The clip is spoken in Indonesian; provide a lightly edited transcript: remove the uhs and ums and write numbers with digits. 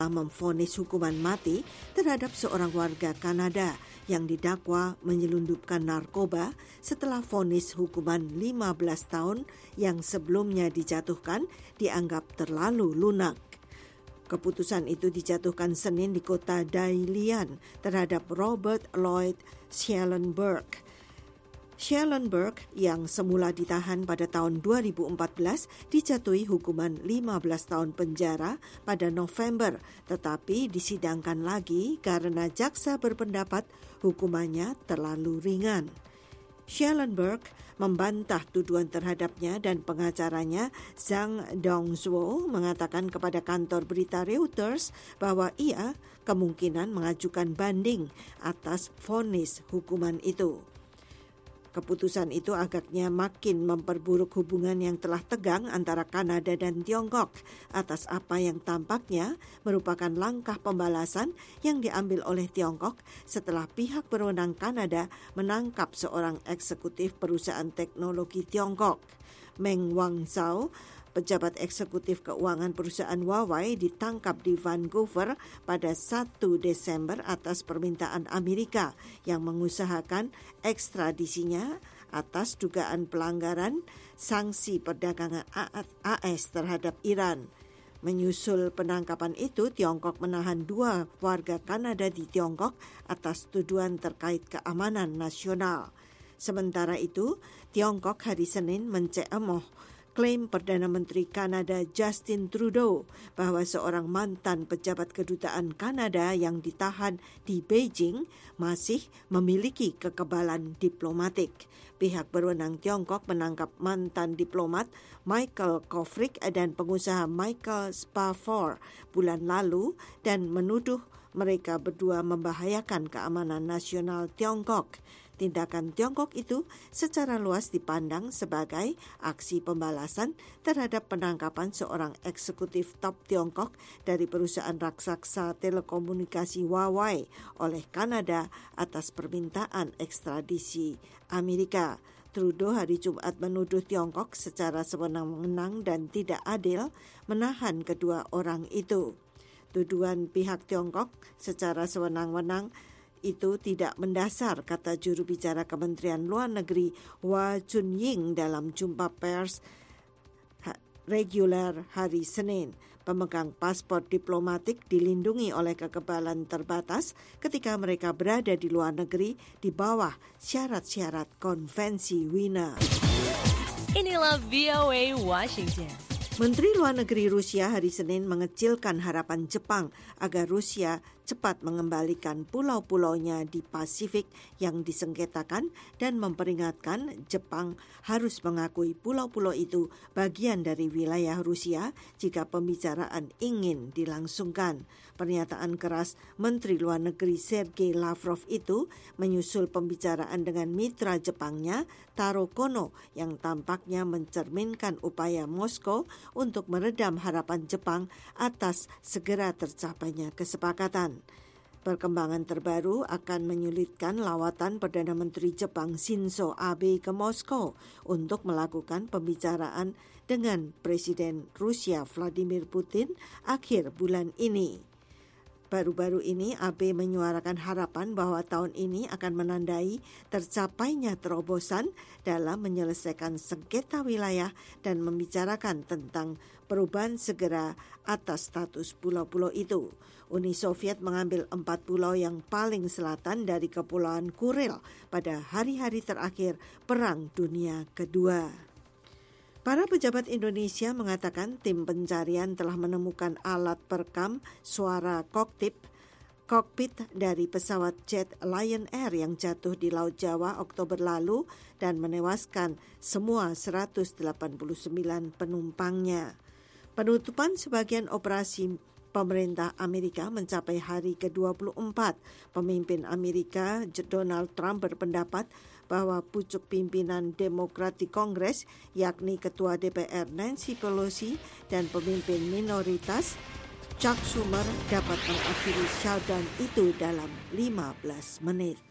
memvonis hukuman mati terhadap seorang warga Kanada yang didakwa menyelundupkan narkoba setelah vonis hukuman 15 tahun yang sebelumnya dijatuhkan dianggap terlalu lunak. Keputusan itu dijatuhkan Senin di kota Dalian terhadap Robert Lloyd Schellenberg. Schellenberg yang semula ditahan pada tahun 2014 dijatuhi hukuman 15 tahun penjara pada November, tetapi disidangkan lagi karena jaksa berpendapat hukumannya terlalu ringan. Schellenberg membantah tuduhan terhadapnya dan pengacaranya Zhang Dongzhuo mengatakan kepada kantor berita Reuters bahwa ia kemungkinan mengajukan banding atas vonis hukuman itu. Keputusan itu agaknya makin memperburuk hubungan yang telah tegang antara Kanada dan Tiongkok atas apa yang tampaknya merupakan langkah pembalasan yang diambil oleh Tiongkok setelah pihak berwenang Kanada menangkap seorang eksekutif perusahaan teknologi Tiongkok. Meng Wanzhou, pejabat eksekutif keuangan perusahaan Huawei, ditangkap di Vancouver pada 1 Desember atas permintaan Amerika yang mengusahakan ekstradisinya atas dugaan pelanggaran sanksi perdagangan AS terhadap Iran. Menyusul penangkapan itu, Tiongkok menahan 2 warga Kanada di Tiongkok atas tuduhan terkait keamanan nasional. Sementara itu, Tiongkok hari Senin mencemoh klaim Perdana Menteri Kanada Justin Trudeau bahwa seorang mantan pejabat kedutaan Kanada yang ditahan di Beijing masih memiliki kekebalan diplomatik. Pihak berwenang Tiongkok menangkap mantan diplomat Michael Kovrig dan pengusaha Michael Spafford bulan lalu dan menuduh mereka berdua membahayakan keamanan nasional Tiongkok. Tindakan Tiongkok itu secara luas dipandang sebagai aksi pembalasan terhadap penangkapan seorang eksekutif top Tiongkok dari perusahaan raksasa telekomunikasi Huawei oleh Kanada atas permintaan ekstradisi Amerika. Trudeau hari Jumat menuduh Tiongkok secara sewenang-wenang dan tidak adil menahan kedua orang itu. Tuduhan pihak Tiongkok secara sewenang-wenang itu tidak mendasar, kata juru bicara Kementerian Luar Negeri Hua Chunying dalam jumpa pers reguler hari Senin. Pemegang paspor diplomatik dilindungi oleh kekebalan terbatas ketika mereka berada di luar negeri di bawah syarat-syarat konvensi Wina. Inilah VOA Washington. Menteri Luar Negeri Rusia hari Senin mengecilkan harapan Jepang agar Rusia cepat mengembalikan pulau-pulaunya di Pasifik yang disengketakan dan memperingatkan Jepang harus mengakui pulau-pulau itu bagian dari wilayah Rusia jika pembicaraan ingin dilangsungkan. Pernyataan keras Menteri Luar Negeri Sergei Lavrov itu menyusul pembicaraan dengan mitra Jepangnya Taro Kono yang tampaknya mencerminkan upaya Moskow untuk meredam harapan Jepang atas segera tercapainya kesepakatan. Perkembangan terbaru akan menyulitkan lawatan Perdana Menteri Jepang Shinzo Abe ke Moskow untuk melakukan pembicaraan dengan Presiden Rusia Vladimir Putin akhir bulan ini. Baru-baru ini Abe menyuarakan harapan bahwa tahun ini akan menandai tercapainya terobosan dalam menyelesaikan sengketa wilayah dan membicarakan tentang perubahan segera atas status pulau-pulau itu. Uni Soviet mengambil 4 pulau yang paling selatan dari Kepulauan Kuril pada hari-hari terakhir Perang Dunia Kedua. Para pejabat Indonesia mengatakan tim pencarian telah menemukan alat perekam suara kokpit dari pesawat jet Lion Air yang jatuh di Laut Jawa Oktober lalu dan menewaskan semua 189 penumpangnya. Penutupan sebagian operasi pemerintah Amerika mencapai hari ke-24. Pemimpin Amerika Donald Trump berpendapat bahwa pucuk pimpinan Demokrat di Kongres, yakni Ketua DPR Nancy Pelosi dan pemimpin minoritas Chuck Schumer dapat mengakhiri shutdown itu dalam 15 menit.